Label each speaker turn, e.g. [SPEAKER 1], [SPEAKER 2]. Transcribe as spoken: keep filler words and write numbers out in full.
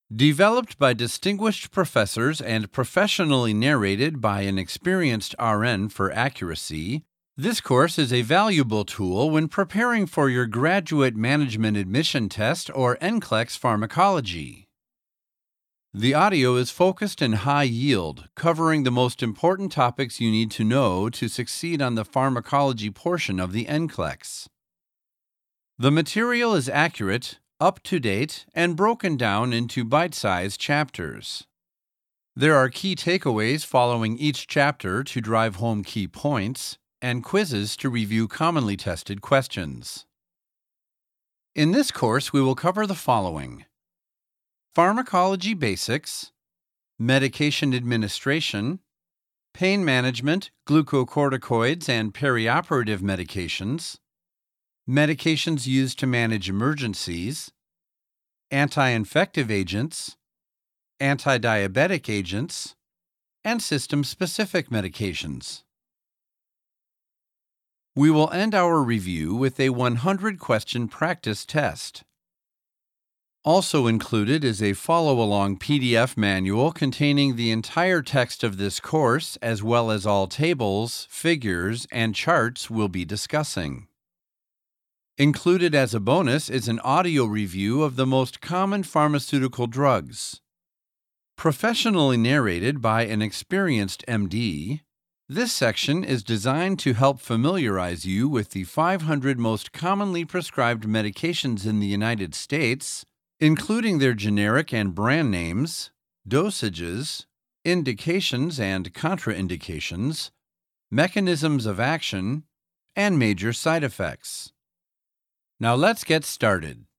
[SPEAKER 1] Developed by distinguished professors and professionally narrated by an experienced R N for accuracy, this course is a valuable tool when preparing for your Graduate Management Admission Test or N C L E X Pharmacology. The audio is focused and high yield, covering the most important topics you need to know to succeed on the pharmacology portion of the N C L E X. The material is accurate, up-to-date, and broken down into bite-sized chapters. There are key takeaways following each chapter to drive home key points, and quizzes to review commonly tested questions. In this course, we will cover the following: pharmacology basics, medication administration, pain management, glucocorticoids and perioperative medications, medications used to manage emergencies, anti-infective agents, anti-diabetic agents, and system-specific medications. We will end our review with a one hundred question practice test. Also included is a follow-along P D F manual containing the entire text of this course, as well as all tables, figures, and charts we'll be discussing. Included as a bonus is an audio review of the most common pharmaceutical drugs. Professionally narrated by an experienced M D, this section is designed to help familiarize you with the five hundred most commonly prescribed medications in the United States, including their generic and brand names, dosages, indications and contraindications, mechanisms of action, and major side effects. Now let's get started.